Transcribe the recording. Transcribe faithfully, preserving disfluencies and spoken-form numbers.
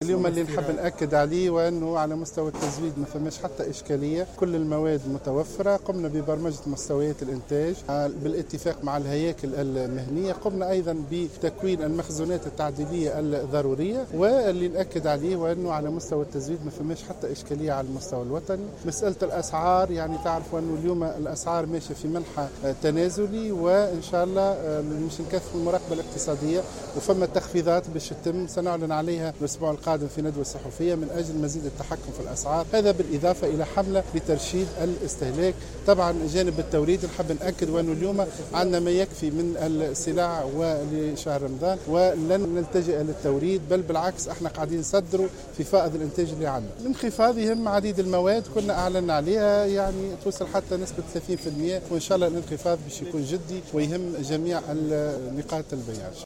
اليوم اللي نحب نأكد عليه وأنه على مستوى التزويد ما فماش حتى إشكالية، كل المواد متوفرة. قمنا ببرمجة مستويات الإنتاج بالاتفاق مع الهياكل المهنية، قمنا أيضا بتكوين المخزونات التعديلية الضرورية، واللي نأكد عليه وأنه على مستوى التزويد ما فماش حتى إشكالية على المستوى الوطني. مسألة الأسعار يعني تعرفوا أنه اليوم الأسعار ماشية في منحى تنازلي، وإن شاء الله مش نكثف المراقبة الاقتصادية وفما تخفيضات باش تتم سنعلن عليها الأسبوع القادم في ندوة صحفية من أجل مزيد التحكم في الأسعار، هذا بالإضافة إلى حملة لترشيد الاستهلاك. طبعا جانب التوريد نحب نأكد وأنه اليوم عندنا ما يكفي من السلع ولشهر رمضان ولن نلتجئ للتوريد، بل بالعكس احنا قاعدين نصدروا في فائض الإنتاج اللي عندنا. الانخفاض يهم عديد المواد كنا أعلنا عليها، يعني توصل حتى نسبة ثلاثين بالمئة، وإن شاء الله الانخفاض باش يكون جدي ويهم جميع نقاط البيع.